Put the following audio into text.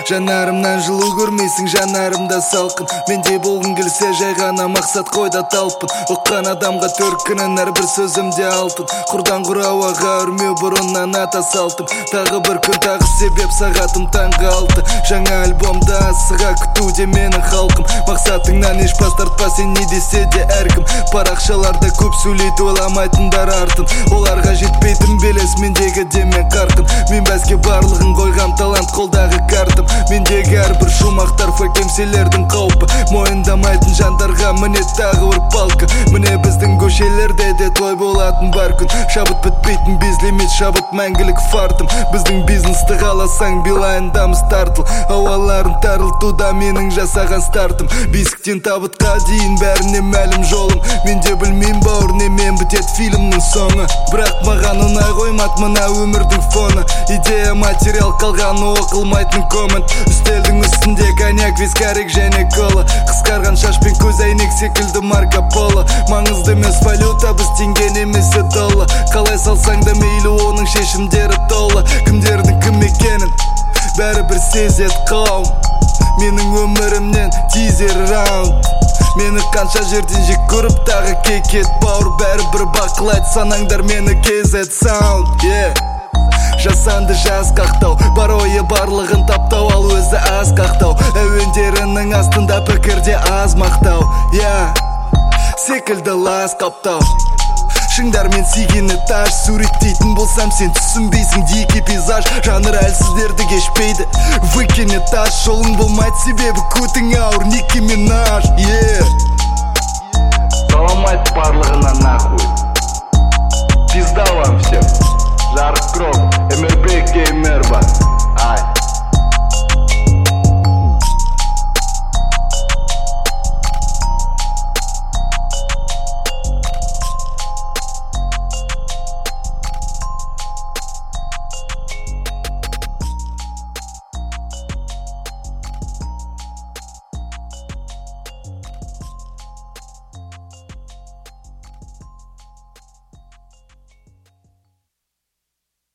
Жанарымнан жылу көрмейсің, жанарымда салқын. Менде болғың келсе жай ғана мақсат қойда талпын. Оққан адамға төркінін әрбір сөзімде алтын. Құрдан құрауаға үрмеу бұрыннан ата салтым. Тағы бір күн, тағы себеп, сағатым таңғы 6. Жаңа альбомда асыға күтуде менің халқым. Мақсатыңнан еш бас тартпа, сен не десе де әркім. Парақшаларда көп сөйлейді, ойламайтындар артын. Оларға жетпейтін белес мендегі демен қарқын. Мен бәске барлығын қойғам, талант қолдағы картым. Мендегі әрбір шумақтар факемселердің қаупі. Мойындамайтын жандарға міне тағы бір палка. Міне біздің көшелерде де той болатын бар күн. Шабыт бітпейтін безлимит, шабыт мәңгілік фартым. Біздің бизнесті қаласаң билайындамыз тартыл. Ауаларын тарылтуда менің жасаған стартым. Бесіктен табытқа дейін бәріне мәлім жолым. Менде білмейм бауыр немен бітет фильмнің соңы. Бірақ маған ұнай қоймат мына өмірдің фоны. Идея материал қалғаны оқылмайтын коммент. Үстелдің үстінде коньяк, вискарик және кола. Қысқарған шашпен көз әйнек секілді Марко Поло. Маңызды емес валюта, біз теңге немесе долла. Қалай салсаң да мейлі, оның шешімдері толы. Кімдердің кім екенін бәрібір сезет қауым. Менің өмірімнен тизер раунд. Мені қанша жерден жек көріп тағы кекет бауыр. Бәрібір бақылайды санаңдар мені KZ Sound. Жасанды жаз қақтау, бар ойы барлығын таптау, ал өзі аз қақтау. Әуендерінің астында пікірде аз мақтау. Секілді лас қаптау. Шыңдармен сүйгені таш, суреттейтін болсам сен түсінбейсің. Дикий пейзаж, жанр әлсіздерді кешпейді. Выкине таш, жолың болмайды себебі көтің ауыр. Ники Минаж,